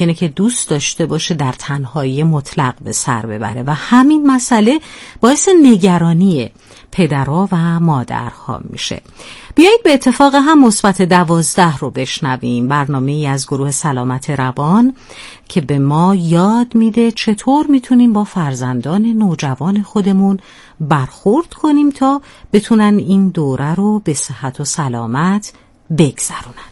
ممکنه که دوست داشته باشه در تنهایی مطلق به سر ببره و همین مسئله باعث نگرانی پدرها و مادرها میشه. بیایید به اتفاق هم مثبت 12 رو بشنویم، برنامه‌ای از گروه سلامت روان که به ما یاد میده چطور میتونیم با فرزندان نوجوان خودمون برخورد کنیم تا بتونن این دوره رو به صحت و سلامت بگذرونن.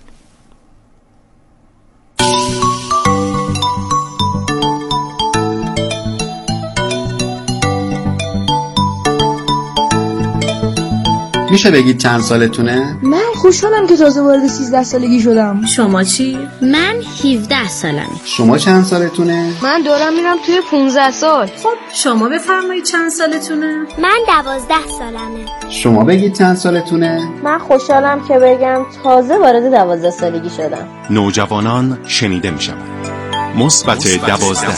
میشه بگید چند سالتونه؟ من خوشحالم که تازه وارد 13 سالگی شدم. شما چی؟ من 17 سالمه. شما چند سالتونه؟ من دارم میرم توی 15 سال. خب شما بفرمایید چند سالتونه؟ من 12 سالمه. شما بگید چند سالتونه؟ من خوشحالم که بگم تازه وارد 12 سالگی شدم. نوجوانان شنیده میشوند. مثبت 12.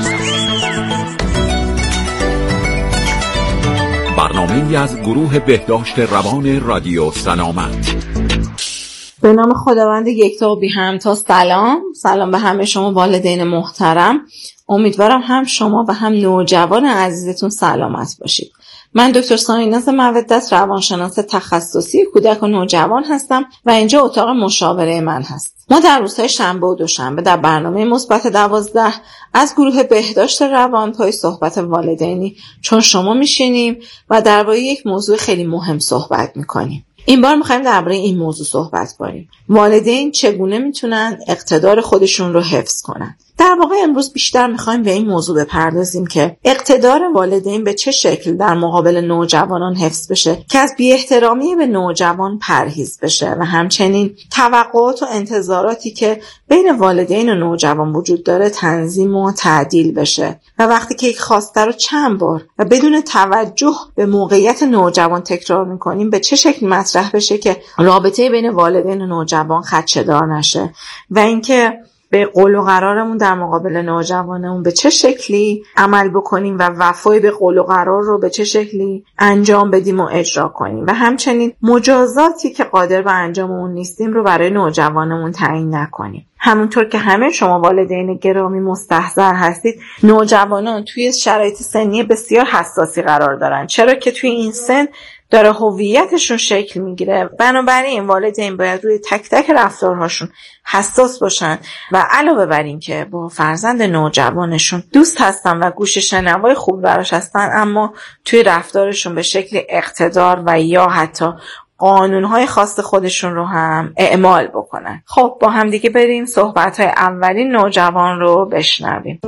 برنامه‌ای از گروه بهداشت روان رادیو سلامت. به نام خداوند یکتا و بی همتا. سلام به همه شما والدین محترم. امیدوارم هم شما و هم نوجوان عزیزتون سلامت باشید. من دکتر سانیناز مودت، روانشناس تخصصی کودک و نوجوان هستم و اینجا اتاق مشاوره من هست. ما در روزهای شنبه و دوشنبه در برنامه مثبت 12 از گروه بهداشت روان پای صحبت والدینی چون شما میشینیم و درباره یک موضوع خیلی مهم صحبت میکنیم. این بار میخوایم درباره این موضوع صحبت کنیم. والدین چگونه میتونن اقتدار خودشون رو حفظ کنن؟ در واقع امروز بیشتر میخوایم به این موضوع بپردازیم که اقتدار والدین به چه شکل در مقابل نوجوانان حفظ بشه که از بی‌احترامی به نوجوان پرهیز بشه و همچنین توقعات و انتظاراتی که بین والدین و نوجوان وجود داره تنظیم و تعدیل بشه و وقتی که یک خواسته رو چند بار و بدون توجه به موقعیت نوجوان تکرار میکنیم به چه شکل مطرح بشه که رابطه بین والدین و نوجوان خدشه‌دار نشه و اینکه به قول و قرارمون در مقابل نوجوانمون به چه شکلی عمل بکنیم و وفای به قول و قرار رو به چه شکلی انجام بدیم و اجرا کنیم و همچنین مجازاتی که قادر به انجام اون نیستیم رو برای نوجوانمون تعیین نکنیم. همونطور که همه شما والدین گرامی مستحضر هستید، نوجوانان توی شرایط سنی بسیار حساسی قرار دارن، چرا که توی این سن داره هویتشون شکل میگیره. بنابراین والدین باید روی تک تک رفتارهاشون حساس باشن و علاوه بر این که با فرزند نوجوانشون دوست هستن و گوش شنوای خوب براش هستن، اما توی رفتارشون به شکل اقتدار و یا حتی قانونهای خاص خودشون رو هم اعمال بکنن. خب با هم دیگه بریم صحبت‌های اولین نوجوان رو بشنویم.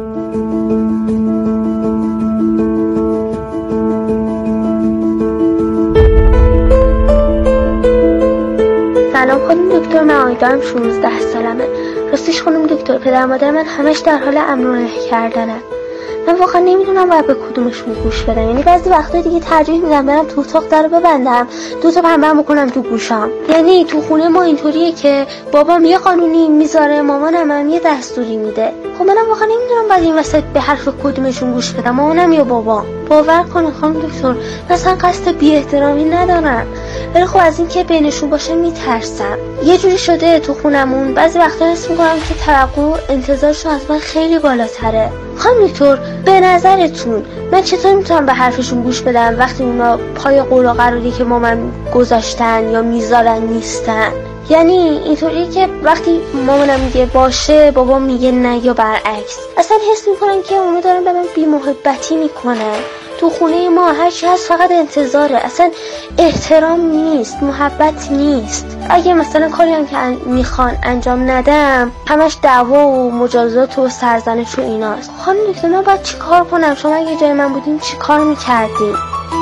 سلام خانم دکتر، من آیدارم 16 سالمه. راستش خانم دکتر پدر مادر من همش در حال امر و نهی کردنه. من واقعا نمیدونم باید به کدومشون گوش بدم. یعنی بعضی وقتا دیگه ترجیح میدم برم تو اتاق درو ببندم، 2 تا پنبه بکنم تو گوشام. یعنی تو خونه ما اینطوریه که بابام یه قانونی میذاره، مامانم هم یه دستوری میده. خب منم واقعا نمیدونم بعد این وسط به حرف کدومشون گوش بدم، مامانم یا بابام. باور کنید خانم دکتر مثلا قصد بی احترامی ندارم، ولی خب از این که بینشون باشه میترسم. یه جوری شده تو خونمون بعضی وقتا حس میکنم که توقع انتظارشون از من خیلی بالاتره. خانم دکتر به نظرتون من چطور میتونم به حرفشون گوش بدم وقتی اونا پای قول و قراری که مامان گذاشتن یا میذارن نیستن؟ یعنی اینطوریه که وقتی مامانم میگه باشه بابا میگه نه یا برعکس. اصلا حس میکنم که اونا دارن به من بی‌محبتی میکنن. تو خونه ما هر چی هست فقط انتظاره، اصلا احترام نیست، محبت نیست. اگه مثلا کاری هم که میخوان انجام ندم همش دعوا و مجازات و سرزنش و ایناست. خانم دکتر من باید چی کار کنم؟ شما اگه جای من بودین چی کار میکردین؟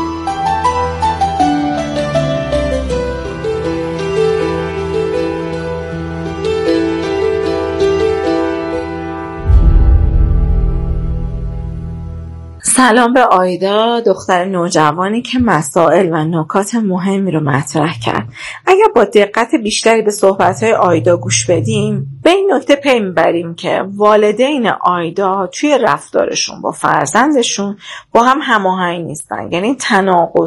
سلام به آیدا، دختر نوجوانی که مسائل و نکات مهمی رو مطرح کرد. اگر با دقت بیشتری به صحبت‌های آیدا گوش بدیم، به این نکته پی میبریم که والدین آیدا توی رفتارشون با فرزندشون با هم هماهنگ نیستن، یعنی تناقض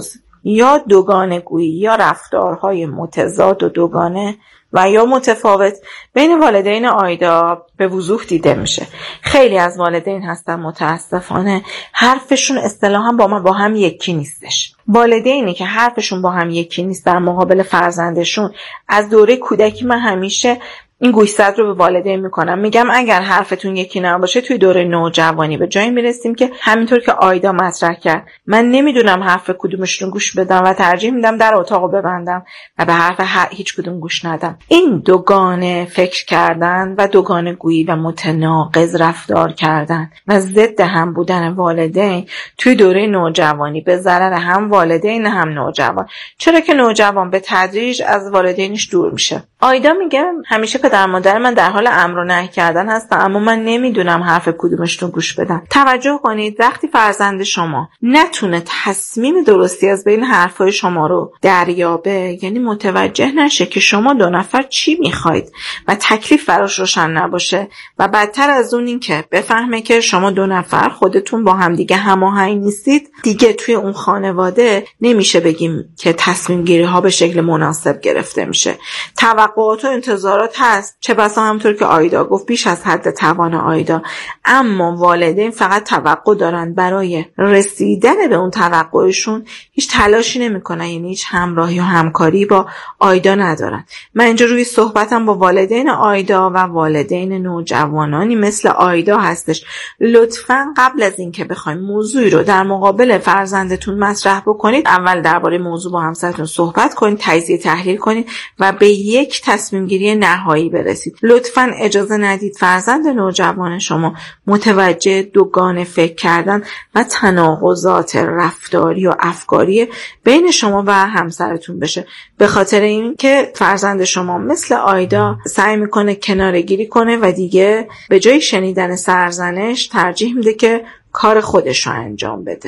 یا دوگانه گویی یا رفتارهای متضاد و دوگانه و یا متفاوت بین والدین آیدا به وضوح دیده میشه. خیلی از والدین هستن متاسفانه حرفشون اصطلاحاً با هم یکی نیستش. والدینی که حرفشون با هم یکی نیست در مقابل فرزندشون، از دوره کودکی من همیشه این گوشزد رو به والدین میکنم، میگم اگر حرفتون یکی نباشه توی دوره نوجوانی به جایی میرسیم که همینطور که آیدا مطرح کرد، من نمیدونم حرف کدومشون گوش بدم و ترجیح میدم در اتاقو ببندم و به حرف هیچ کدوم گوش ندم. این دوگانه فکر کردن و دوگانه گویی و متناقض رفتار کردن و ضد هم بودن والدین توی دوره نوجوانی به ضرر هم والدین هم نوجوان، چرا که نوجوان به تدریج از والدینش دور میشه. آیدا میگه همیشه پدر مادر من در حال امر و نهی کردن هستن، اما من نمیدونم حرف کدومشون گوش بدم. توجه کنید وقتی فرزند شما نتونه تصمیم درستی از بین حرفای شما رو دریابه، یعنی متوجه نشه که شما دو نفر چی میخواید و تکلیف براش روشن نباشه و بدتر از اون این که بفهمه که شما دو نفر خودتون با هم دیگه هماهنگ نیستید، دیگه توی اون خانواده نمیشه بگیم که تصمیم گیری ها به شکل مناسب گرفته میشه. توقعات و انتظارات هست، چه بسا همونطور که آیدا گفت بیش از حد توان آیدا، اما والدین فقط توقع دارن، برای رسیدن به اون توقعشون هیچ تلاشی نمیکنن، یعنی هیچ همراهی و همکاری با آیدا ندارن. من اینجا روی صحبتم با والدین آیدا و والدین نوجوانانی مثل آیدا هستش. لطفاً قبل از اینکه بخواید موضوعی رو در مقابل فرزندتون مطرح بکنید، اول درباره موضوع با همسرتون صحبت کنید، تجزیه تحلیل کنید و به یک تصمیم گیری نهایی برسید. لطفاً اجازه ندید فرزند نوجوان شما متوجه دوگانه فکر کردن و تناقضات رفتاری و افکاری بین شما و همسرتون بشه، به خاطر این که فرزند شما مثل آیدا سعی میکنه کناره‌گیری کنه و دیگه به جای شنیدن سرزنش ترجیح میده که کار خودش رو انجام بده.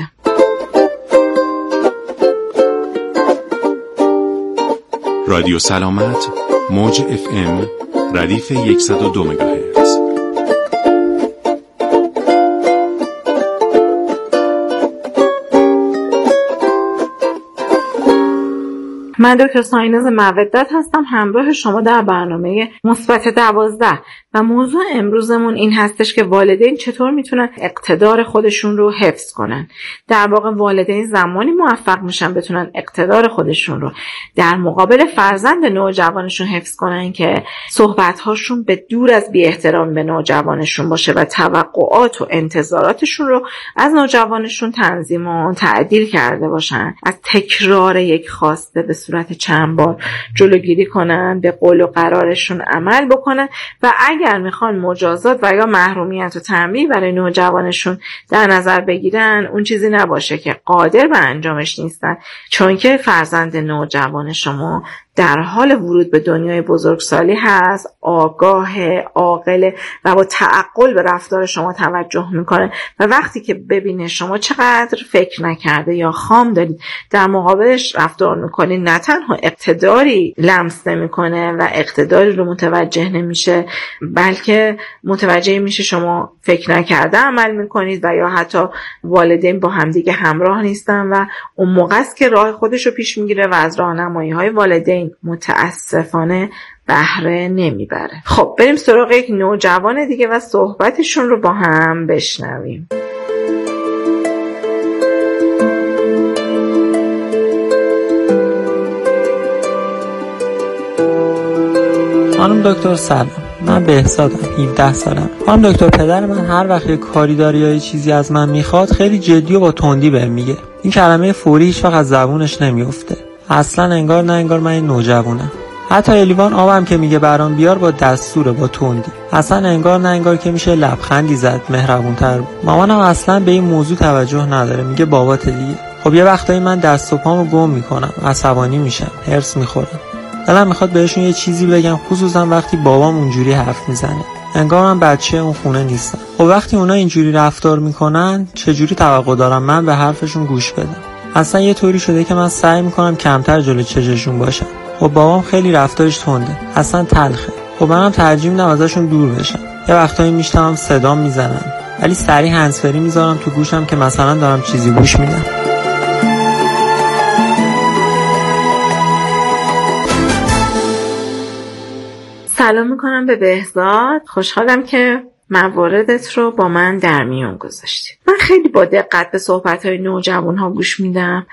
رادیو سلامت، موج FM، ردیف 102 مگاهرتز. من دکتر سایناز مودت هستم، همراه شما در برنامه مثبت 12 و موضوع امروزمون این هستش که والدین چطور میتونن اقتدار خودشون رو حفظ کنن. در واقع والدین زمانی موفق میشن بتونن اقتدار خودشون رو در مقابل فرزند نوجوانشون حفظ کنن که صحبت‌هاشون به دور از بی احترام به نوجوانشون باشه و توقعات و انتظاراتشون رو از نوجوانشون تنظیم و تعدیل کرده باشن، از تکرار یک خواسته به صورت چند بار جلوگیری کنن، به قول و قرارشون عمل بکنن و اگر میخوان مجازات و یا محرومیت و تنبیه برای نوجوانشون در نظر بگیرن، اون چیزی نباشه که قادر به انجامش نیستن، چون که فرزند نوجوان شما در حال ورود به دنیای بزرگسالی هست، آگاه، عاقل و با تعقل به رفتار شما توجه میکنه و وقتی که ببینه شما چقدر فکر نکرده یا خام دارید در مقابلش رفتار میکنید، نه تنها اقتداری لمس نمیکنه و اقتداری رو متوجه نمیشه، بلکه متوجه میشه شما فکر نکرده عمل میکنید و یا حتی والدین با همدیگه همراه نیستن و اون موقع است که راه خودش رو پیش میگیره و از راهنمایی های والدین متاسفانه بهره نمیبره. خب بریم سراغ یک نوجوان دیگه و صحبتشون رو با هم بشنویم. خانم دکتر سلام، من بهزادم، 17 سالم. خانم دکتر پدر من هر وقت یه کاری داره یا یه چیزی از من میخواد خیلی جدی و با تندی بهم میگه. این کلمه فوری هیچ وقت از زبونش نمیفته. اصلا انگار نه انگار من این نوجوانم. حتی لیوان آبم که میگه برام بیار با دستوره، با تندی. اصلا انگار نه انگار که میشه لبخندی زد، مهربونتر بود. مامانم اصلا به این موضوع توجه نداره، میگه بابات دیگه. خب یه وقتایی من دست و پامو گم میکنم، عصبانی میشم، هرس میخورم. دلم میخواد بهشون یه چیزی بگم، خصوصا وقتی بابام اونجوری حرف میزنه. انگار من بچه اون خونه نیستم. خب وقتی اونا اینجوری رفتار میکنن، چجوری توقع دارم من به حرفشون گوش بدم؟ اصلا یه طوری شده که من سعی میکنم کمتر جلوی چششون باشم. خب بابام خیلی رفتارش تنده، اصلا تلخه. خب منم ترجیح میدم ازشون دور بشم. یه وقتایی میشتم صدام میزنن، ولی سریع هندزفری میذارم تو گوشم که مثلا دارم چیزی گوش میدم. سلام میکنم به بهزاد. خوشحالم که مواردت رو با من در میون گذاشتی. من خیلی با دقت به صحبت‌های نوجوان‌ها گوش میدم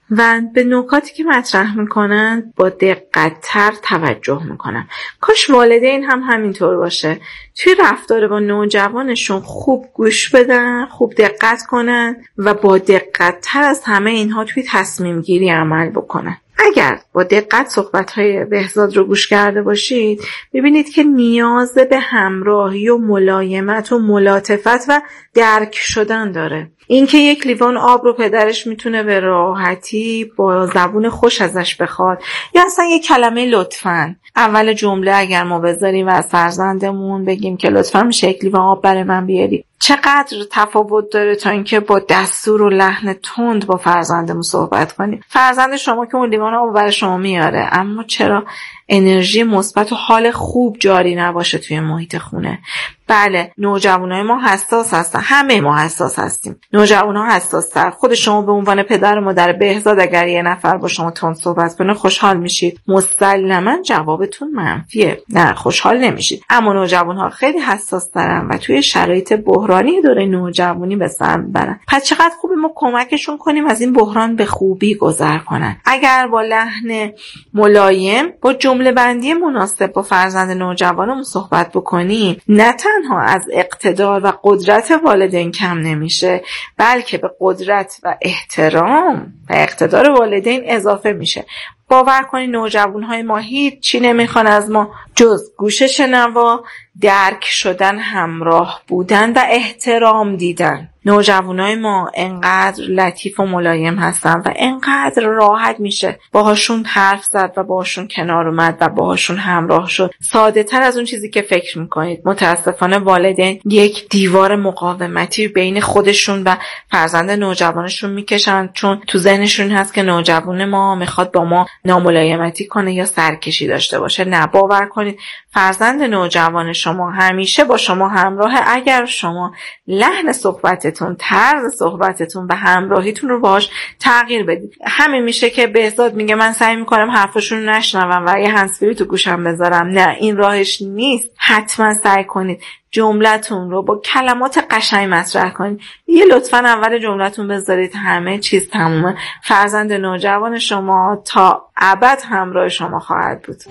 و به نکاتی که مطرح میکنن با دقت‌تر توجه میکنم. کاش والدین هم همینطور باشه. توی رفتار با نوجوانشون خوب گوش بدن، خوب دقت کنن و با دقت‌تر از همه اینها توی تصمیم گیری عمل بکنن. اگر با دقت صحبت‌های بهزاد رو گوش کرده باشید، ببینید که نیاز به همراهی و ملایمت و ملاطفت و درک شدن داره. اینکه یک لیوان آب رو پدرش میتونه به راحتی با زبون خوش ازش بخواد، یا اصلا یک کلمه لطفاً اول جمله اگر ما بذاریم و از فرزندمون بگیم که لطفاً میشه یک لیوان آب برای من بیاری، چقدر تفاوت داره تا اینکه با دستور و لحن تند با فرزندمون صحبت کنیم. فرزند شما که اون لیوان آب برای شما میاره، اما چرا انرژی مثبت و حال خوب جاری نباشه توی محیط خونه؟ بله، نوجوانای ما حساس هستن، همه ما حساس هستیم. نوجوان‌ها حساس‌تر. خود شما به عنوان پدر و مادر بهزاد اگر یه نفر با شما تند صحبت کنه خوشحال میشید؟ مسلماً جوابتون منفیه. نه، خوشحال نمیشید. اما نوجوان‌ها خیلی حساس‌ترن و توی شرایط بحرانی دوره نوجوانی به سر میبرن. پس چقدر خوبه ما کمکشون کنیم از این بحران به خوبی گذر کنن. اگر با لحن ملایم، با جمله بندی مناسب با فرزند نوجوانمون صحبت بکنیم، نه تنها از اقتدار و قدرت والدین کم نمیشه، بلکه به قدرت و احترام و اقتدار والدین اضافه میشه. باور کنید نوجوانهای ما هیچ چی نمیخوان از ما جز گوش شنوا، درک شدن، همراه بودن و احترام دیدن. نوجوانای ما انقدر لطیف و ملایم هستن و انقدر راحت میشه باهاشون حرف زد و باهاشون کنار اومد و باهاشون همراه شد، ساده تر از اون چیزی که فکر میکنید. متاسفانه والدین یک دیوار مقاومتی بین خودشون و فرزند نوجوانشون میکشن، چون تو ذهنشون هست که نوجوان ما میخواد با ما ناملایمتی کنه یا سرکشی داشته باشه. نه، باور کنید فرزند نوجوان شما همیشه با شما همراهه اگر شما لحن صحبتتون، طرز صحبتتون و همراهیتون رو باهاش تغییر بدید. همین میشه که بهزاد میگه من سعی میکنم حرفشون رو نشنوم و یه هندزفری تو گوشم بذارم. نه، این راهش نیست. حتما سعی کنید جملتون رو با کلمات قشنگ مطرح کنید. یه لطفاً اول جملتون بذارید همه چیز تمومه. فرزند نوجوان شما تا ابد همراه شما خواهد بود.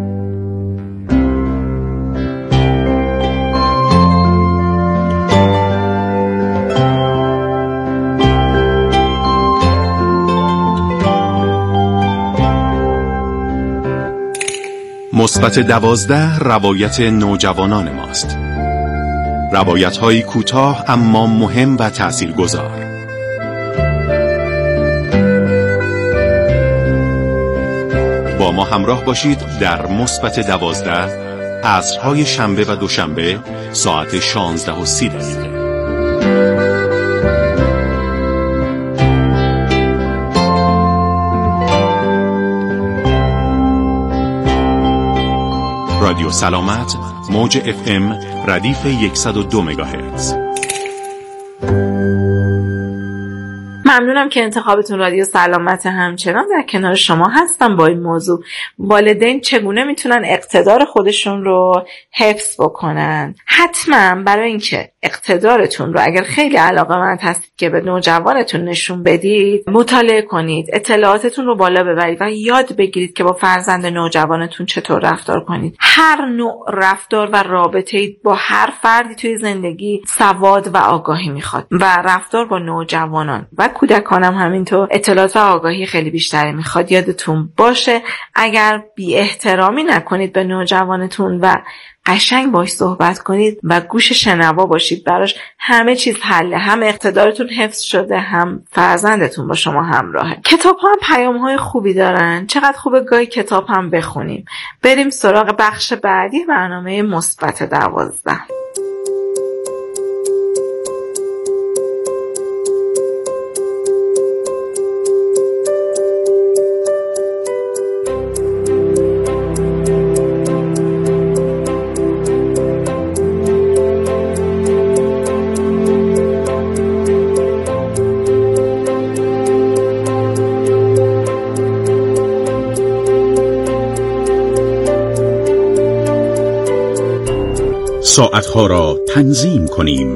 مثبت 12 روایت نوجوانان ماست. روایت‌هایی کوتاه اما مهم و تأثیرگذار. با ما همراه باشید در مثبت 12 عصرهای شنبه و دوشنبه ساعت 16:30. رادیو سلامت، موج FM ردیف 102 مگاهرتز. ممنونم که انتخابتون رادیو سلامت همچنان در کنار شما هستم با این موضوع. والدین چگونه میتونن اقتدار خودشون رو حفظ بکنن؟ حتما برای اینکه اقتدارتون رو اگر خیلی علاقه‌مند هستید که به نوجوانتون نشون بدید، مطالعه کنید، اطلاعاتتون رو بالا ببرید و یاد بگیرید که با فرزند نوجوانتون چطور رفتار کنید. هر نوع رفتار و رابطه‌ای با هر فردی توی زندگی سواد و آگاهی میخواد و رفتار با نوجوانان و کودکانم همینطور اطلاعات و آگاهی خیلی بیشتری میخواد. یادتون باشه اگر بی احترامی نکنید به نوجوانتون و قشنگ باش صحبت کنید و گوش شنوا باشید براش، همه چیز حله. هم اقتدارتون حفظ شده، هم فرزندتون با شما همراهه. کتاب ها هم پیام های خوبی دارن. چقدر خوبه گاهی کتاب هم بخونیم. بریم سراغ بخش بعدی برنامه مثبت 12. ساعتها را تنظیم کنیم.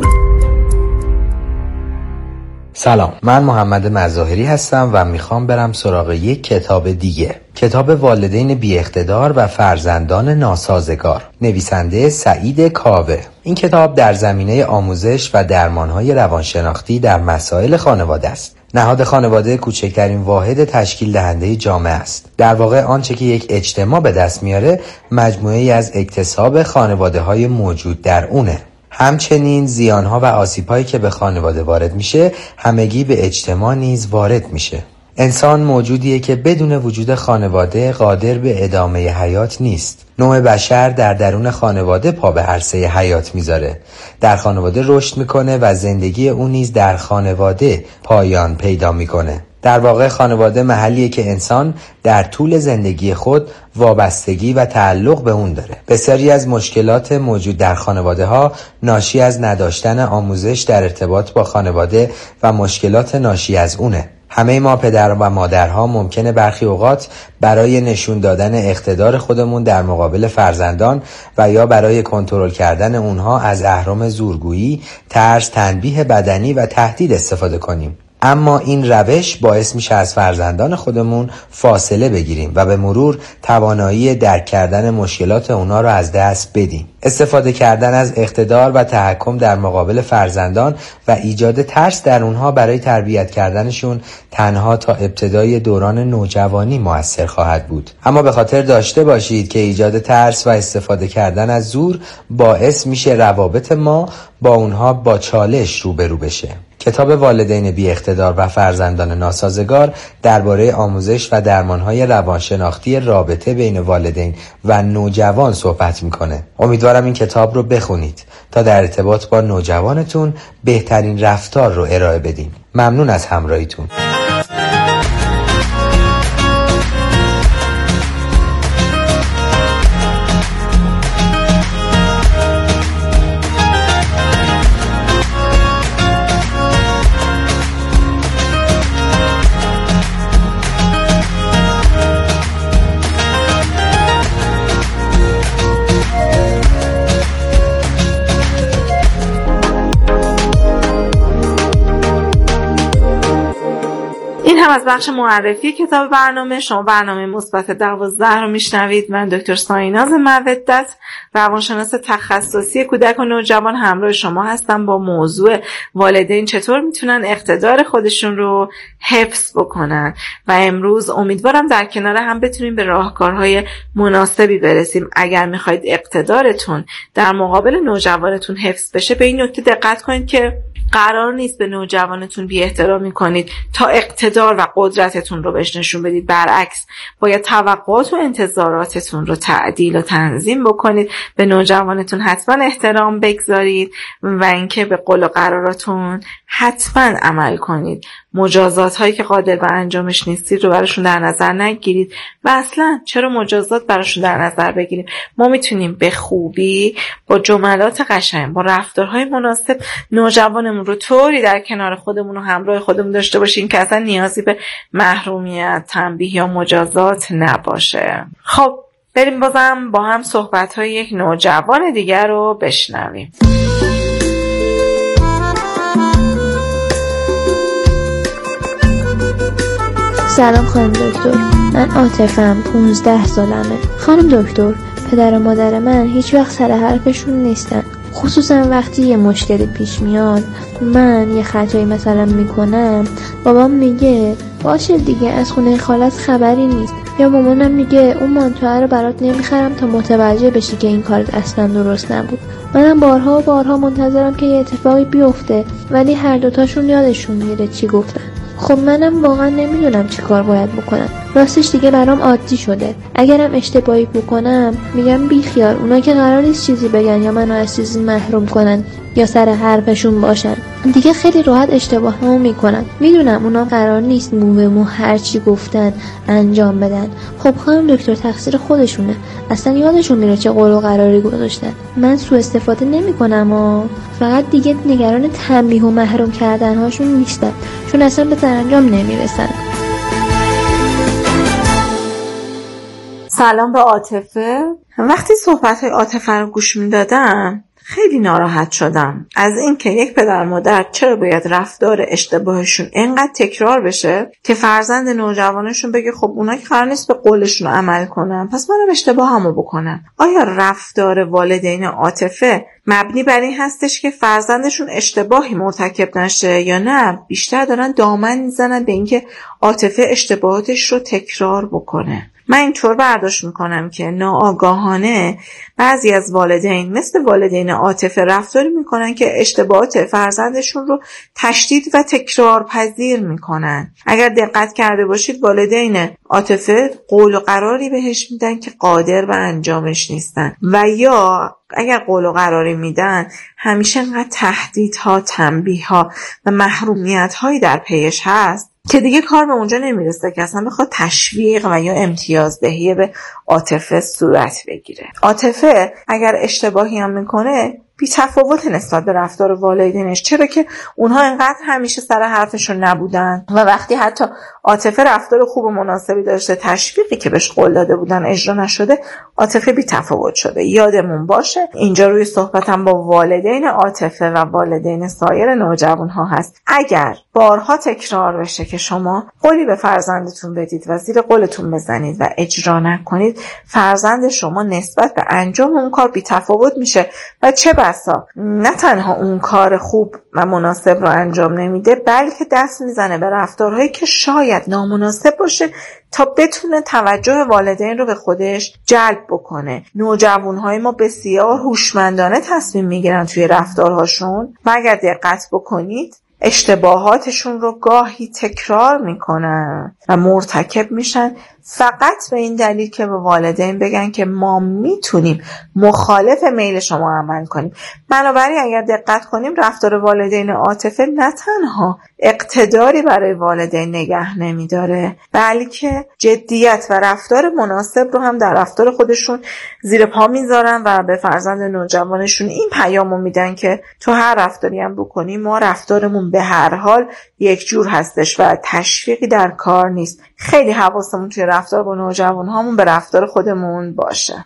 سلام، من محمد مظاهری هستم و میخوام برم سراغ یک کتاب دیگه، کتاب والدین بی اقتدار و فرزندان ناسازگار، نویسنده سعید کاوه. این کتاب در زمینه آموزش و درمانهای روانشناختی در مسائل خانواده است. نهاد خانواده کوچکترین واحد تشکیل دهنده جامعه است. در واقع آنچه که یک اجتماع به دست میاره مجموعه‌ای از اکتساب خانواده‌های موجود در اونه. همچنین زیانها و آسیب‌هایی که به خانواده وارد میشه همگی به اجتماع نیز وارد میشه. انسان موجودیه که بدون وجود خانواده قادر به ادامه حیات نیست. نوع بشر در درون خانواده پا به عرصه حیات میذاره. در خانواده رشد میکنه و زندگی اون نیز در خانواده پایان پیدا میکنه. در واقع خانواده محلیه که انسان در طول زندگی خود وابستگی و تعلق به اون داره. بسیاری از مشکلات موجود در خانواده ها ناشی از نداشتن آموزش در ارتباط با خانواده و مشکلات ناشی از اونه. همه ما پدر و مادرها ممکنه برخی اوقات برای نشون دادن اقتدار خودمون در مقابل فرزندان و یا برای کنترل کردن اونها از اهرم زورگویی، ترس، تنبیه بدنی و تهدید استفاده کنیم. اما این روش باعث میشه از فرزندان خودمون فاصله بگیریم و به مرور توانایی درک کردن مشکلات اونا رو از دست بدیم. استفاده کردن از اقتدار و تحکم در مقابل فرزندان و ایجاد ترس در اونها برای تربیت کردنشون تنها تا ابتدای دوران نوجوانی مؤثر خواهد بود. اما به خاطر داشته باشید که ایجاد ترس و استفاده کردن از زور باعث میشه روابط ما با اونها با چالش روبرو بشه. کتاب والدین بی اقتدار و فرزندان ناسازگار درباره آموزش و درمانهای روانشناختی رابطه بین والدین و نوجوان صحبت میکنه. امیدوارم این کتاب رو بخونید تا در ارتباط با نوجوانتون بهترین رفتار رو ارائه بدین. ممنون از همراهیتون. هم از بخش معرفی کتاب برنامه. شما برنامه مثبت 12 رو میشنوید. من دکتر سایناز مودت، روانشناس تخصصی کودک و نوجوان، همراه شما هستم با موضوع والدین چطور میتونن اقتدار خودشون رو حفظ بکنن و امروز امیدوارم در کنار هم بتونیم به راهکارهای مناسبی برسیم. اگر میخواید اقتدارتون در مقابل نوجوانتون حفظ بشه به این نکته دقت کنید که قرار نیست به نوجوانتون بی احترامی کنید تا اقتدار و قدرتتون رو بهش نشون بدید. برعکس باید توقعات و انتظاراتتون رو تعدیل و تنظیم بکنید. به نوجوانتون حتما احترام بگذارید و اینکه به قول و قراراتون حتما عمل کنید. مجازات هایی که قادر به انجامش نیستید رو براشون در نظر نگیرید و اصلا چرا مجازات براشون در نظر بگیریم؟ ما میتونیم به خوبی با جملات قشنگ، با رفتارهای مناسب نوجوانمون رو طوری در کنار خودمون و همراه خودمون داشته باشیم که اصلا نیازی به محرومیت، تنبیه یا مجازات نباشه. خب بریم بازم با هم صحبت‌های یک نوجوان دیگر رو بشنویم. سلام خانم دکتر، من عاطفه‌ام، 15 سالمه. خانم دکتر، پدر و مادر من هیچ وقت سر حرفشون نیستن، خصوصا وقتی یه مشکلی پیش میاد، من یه خطایی مثلا میکنم، بابام میگه باشه دیگه از خونه خالت خبری نیست، یا مامانم میگه اون مانتوه رو برات نمیخرم تا متوجه بشی که این کارت اصلا درست نبود. منم بارها و بارها منتظرم که یه اتفاقی بیفته ولی هر دوتاشون یادشون میره چی گفتن. خب منم واقعا نمیدونم چی کار باید بکنم. راستش دیگه برام عادی شده. اگرم اشتباهی بکنم میگم بیخیال، اونا که قرار نیست چیزی بگن یا منو از چیزی محروم کنن یا سر حرفشون باشن. دیگه خیلی راحت اشتباهمو میکنن. میدونم اونا قرار نیست مو به مو هر چی گفتن انجام بدن. خب خانم دکتر تقصیر خودشونه. اصلا یادشون میره چه قول و قراری گذاشتن. من سوء استفاده نمیکنم و فقط دیگه نگران تنبیه و محروم کردن هاشون نیستم، چون اصلا به سرانجام نمیرسن. سلام به عاطفه. وقتی صحبت‌های عاطفه رو گوش میدادم خیلی ناراحت شدم از اینکه یک پدر مادر چرا باید رفتار اشتباهشون اینقدر تکرار بشه که فرزند نوجوانشون بگه خب اونا که قرار نیست به قولشون عمل کنن پس منم اشتباهمو بکنم. آیا رفتار والدین عاطفه مبنی بر این هستش که فرزندشون اشتباهی مرتکب نشه یا نه بیشتر دارن دامن میزنن به اینکه عاطفه اشتباهاتش رو تکرار بکنه؟ من اینطور برداشت میکنم که ناآگاهانه بعضی از والدین مثل والدین عاطفه رفتاری میکنن که اشتباهات فرزندشون رو تشدید و تکرار پذیر میکنن. اگر دقت کرده باشید والدین عاطفه قول و قراری بهش میدن که قادر به انجامش نیستن و یا اگر قول و قراری میدن همیشه انقدر تهدیدها، تنبیه‌ها و محرومیت‌هایی در پیش هست که دیگه کار به اونجا نمیرسه که اصلا بخواد تشویق و یا امتیازدهی به عاطفه صورت بگیره. عاطفه اگر اشتباهی هم میکنه بی تفاوت نسبت به رفتار والدینش، چرا که اونها انقدر همیشه سر حرفشون نبودن و وقتی حتی عاطفه رفتار خوب و مناسبی داشته تشویقی که بهش قول داده بودن اجرا نشده عاطفه بی تفاوت شده. یادمون باشه اینجا روی صحبتم با والدین عاطفه و والدین سایر نوجوانها هست. اگر بارها تکرار بشه که شما قولی به فرزندتون بدید و زیر قولتون بزنید و اجرا نکنید فرزند شما نسبت به انجام اون کار بی تفاوت میشه و چه بسا نه تنها اون کار خوب و مناسب رو انجام نمیده بلکه دست میزنه به رفتارهایی که شاید نامناسب باشه تا بتونه توجه والدین رو به خودش جلب بکنه. نوجوانهای ما بسیار هوشمندانه تصمیم میگیرن توی رفتارهاشون و اگر دقت بکنید اشتباهاتشون رو گاهی تکرار میکنن و مرتکب میشن فقط به این دلیل که به والدین بگن که ما میتونیم مخالف میل شما عمل کنیم. بنابراین اگر دقت کنیم رفتار والدین عاطفه نه تنها اقتداری برای والدین نگه نمیداره بلکه جدیت و رفتار مناسب رو هم در رفتار خودشون زیر پا میذارن و به فرزند نوجوانشون این پیامو میدن که تو هر رفتاری هم بکنیم ما رفتارمون به هر حال یک جور هستش و تشویقی در کار نیست. خیلی حواسمون توی رفتار با نوجوانهامون به رفتار خودمون باشه.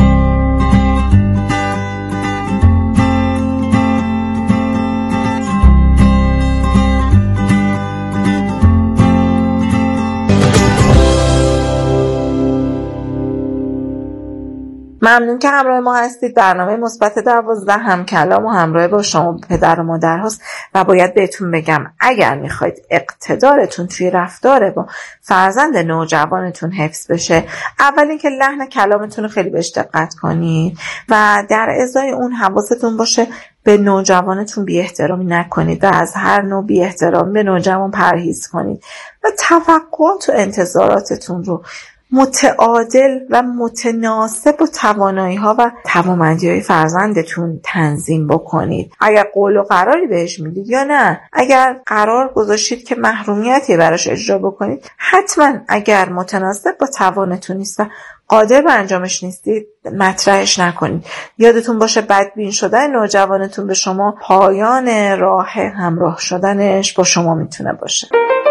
ممنون که همراه ما هستید. برنامه مثبت 12 هم کلام و همراه با شما پدر و مادر هست و باید بهتون بگم اگر میخواید اقتدارتون توی رفتار با فرزند نوجوانتون حفظ بشه اول اینکه لحن کلامتون رو خیلی بهش دقت کنید و در ازای اون حواستون باشه به نوجوانتون بی احترامی نکنید و از هر نوع بی احترامی به نوجوان پرهیز کنید و توقعات و انتظاراتتون رو متعادل و متناسب با توانایی‌ها و توانمندی‌های فرزندتون تنظیم بکنید. اگر قول و قراری بهش میدید یا نه اگر قرار گذاشتید که محرومیتی براش اجرا بکنید حتما اگر متناسب با توانتون نیست و قادر به انجامش نیستید مطرحش نکنید. یادتون باشه بدبین شدن نوجوانتون به شما پایان راه همراه شدنش با شما میتونه باشه.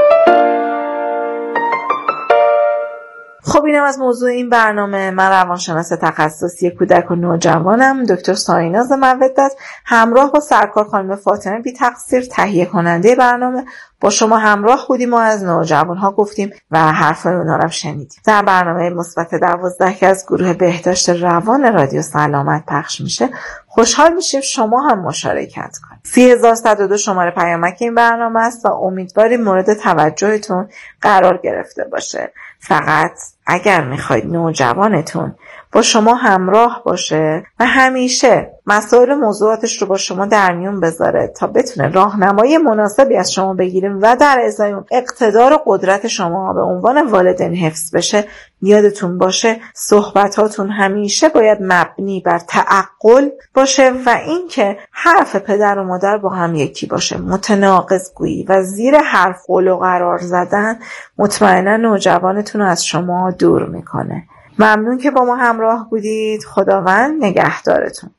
خب اینم از موضوع این برنامه. من روانشناس تخصصی کودک و نوجوانم دکتر سایناز مودت همراه با سرکار خانم فاطمه بی تقصیر تهیه کننده برنامه با شما همراه بودیم و از نوجوانها گفتیم و حرفای اونها رو شنیدیم. در برنامه مثبت 12 که از گروه بهداشت روان رادیو سلامت پخش میشه خوشحال میشیم شما هم مشارکت کنید. 3102 شماره پیامک این برنامه است و امیدواریم مورد توجهتون قرار گرفته باشه. فقط اگر میخواید نوجوانتون با شما همراه باشه و همیشه مسائل موضوعاتش رو با شما در میون بذاره تا بتونه راهنمایی مناسبی از شما بگیره و در ازای اون اقتدار و قدرت شما به عنوان والدین حفظ بشه یادتون باشه صحبتاتون همیشه باید مبنی بر تعقل باشه و اینکه حرف پدر و مادر با هم یکی باشه. متناقض گویی و زیر حرف قول و قرار زدن مطمئنا نوجوانتون رو از شما دور میکنه. ممنون که با ما همراه بودید. خداوند نگهدارتون.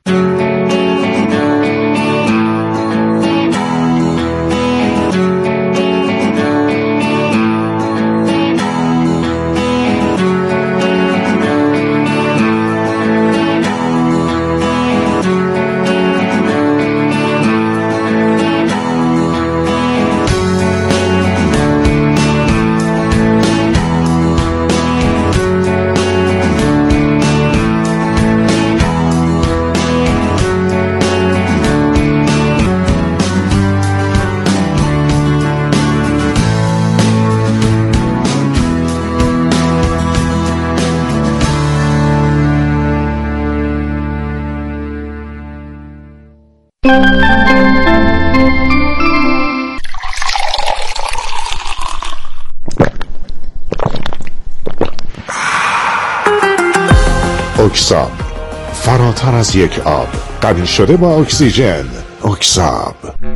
بهتر از یک آب، قوی شده با اکسیژن. اکساب.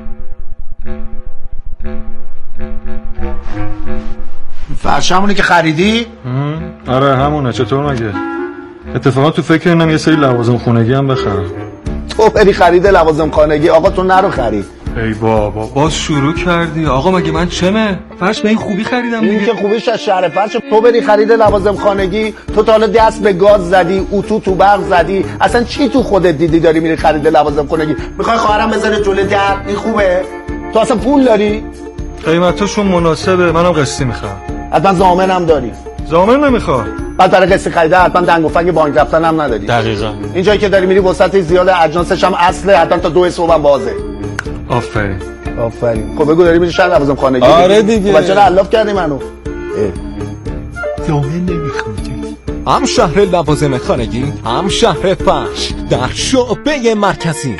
فرش همونه که خریدی؟ آره همونه. چطور مگه؟ اتفاقا تو فکر اینم یه سری لوازم خونگی هم بخرم. تو بری خرید لوازم خانگی، آقا تو نرو خرید. ای بابا باز شروع کردی. آقا مگه من چمه؟ فرش به این خوبی خریدم دیگه. این که خوبیش از شهر فرش. تو بری خرید لوازم خانگی، تو تا حالا دست به گاز زدی، اتو تو برق زدی، اصلا چی تو خودت دیدی داری میری خرید لوازم خانگی؟ میخوای خواهرم بذاره جلوی در؟ این خوبه؟ تو اصلا پول داری؟ قیمتاشون مناسبه، منم قسطی میخوام. حتما ضامنم داری؟ ضامن نمیخوام. بعد برای قسط خریده حتما دنگ و فنگ بانک رفتن هم نداری. دقیقاً. این جایی که داری میری وسط زیاد اجناسش هم اصله، حتما تا 2 صبح بازه. آفرین. آفرین. خب بگو داری میری شهر لوازم خانگی؟ آره دیگه. خب چرا علاف کردی منو؟ ضامن نمیخوام. هم شهر لوازم خانگی، هم شهر فرش در شعبه مرکزی.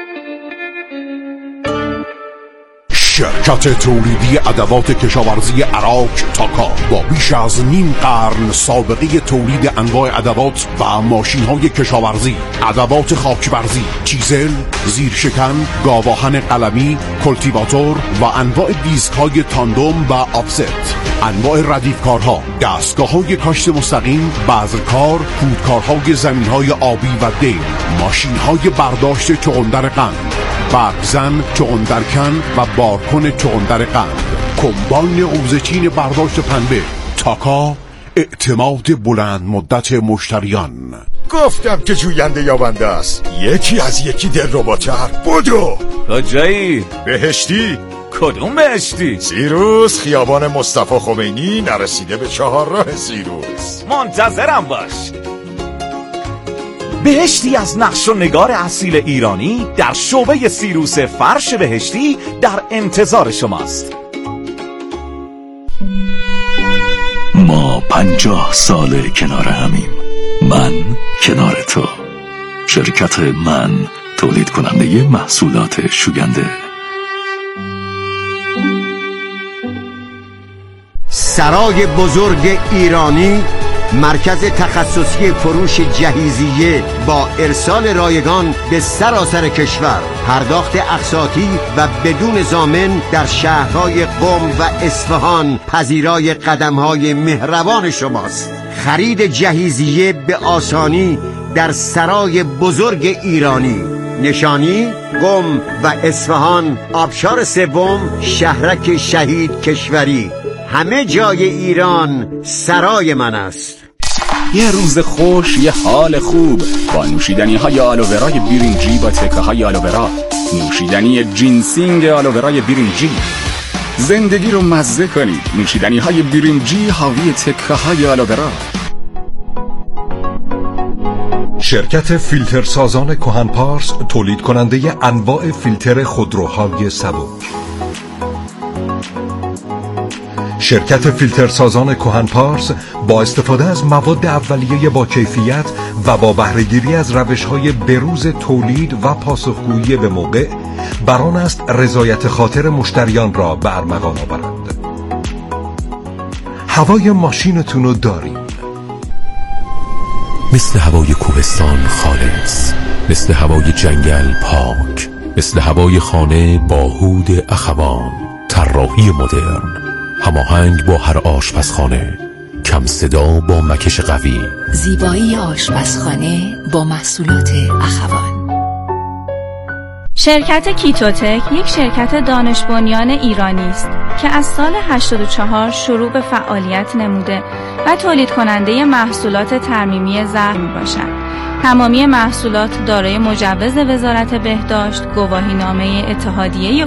شرکت تولیدی ادوات کشاورزی عراق تاکا با بیش از نیم قرن سابقه تولید انواع ادوات و ماشین‌های کشاورزی، ادوات خاکبرزی، چیزل، زیرشکن، گاواهن قلمی، کلتیواتور و انواع دیسک‌های تاندوم و آفست، انواع ردیفکارها، دستگاه‌های کاشت مستقیم، بذرکار، پودکارهای زمین‌های آبی و دیل، ماشین‌های برداشت چغندر قند، برگزن، چغندرکن و بارکن چغندر قند، کمباین قوزچین برداشت پنبه. تاکا، اعتماد بلند مدت مشتریان. گفتم که جوینده یابنده است. یکی از یکی دلرباتر. بدو کجایی؟ بهشتی. کدوم بهشتی؟ سیروس، خیابان مصطفی خمینی، نرسیده به 4 راه سیروس. منتظرم باش. بهشتی از نقش و نگار اصیل ایرانی در شعبه سیروس فرش بهشتی در انتظار شماست. ما 50 سال کنار همیم. من کنار تو. شرکت من تولید کننده محصولات شوینده. سرای بزرگ ایرانی، مرکز تخصصی فروش جهیزیه با ارسال رایگان به سراسر کشور، پرداخت اقساطی و بدون ضامن در شهرهای قم و اصفهان پذیرای قدمهای مهربان شماست. خرید جهیزیه به آسانی در سرای بزرگ ایرانی، نشانی قم و اصفهان، آبشار 3 شهرک شهید کشوری. همه جای ایران سرای من است. یه روز خوش، یه حال خوب با نوشیدنی های آلوورای برنجی با تکه های آلوورا، نوشیدنی جینسینگ آلوورای برنجی. زندگی رو مزه کنید. نوشیدنی های برنجی حاوی تکه های آلوورا. شرکت فیلتر سازان کهن پارس، تولید کننده انواع فیلتر خودروهای سبک. شرکت فیلتر سازان کهن پارس با استفاده از مواد اولیه با کیفیت و با بهره‌گیری از روش‌های بروز تولید و پاسخگویی به موقع، بران است رضایت خاطر مشتریان را به ارمغان آورند. هوای ماشینتون رو داریم. مثل هوای کوهستان خالص، مثل هوای جنگل پاک، مثل هوای خانه با هود اخوان، طراحی مدرن، هماهنگ با هر آشپزخانه، کم صدا با مکش قوی، زیبایی آشپزخانه با محصولات اخوان. شرکت کیتوتک یک شرکت دانش بنیان ایرانی است که از سال 84 شروع به فعالیت نموده و تولید کننده محصولات ترمیمی زرع میباشد. تمامی محصولات دارای مجوز وزارت بهداشت، گواهینامه اتحادیه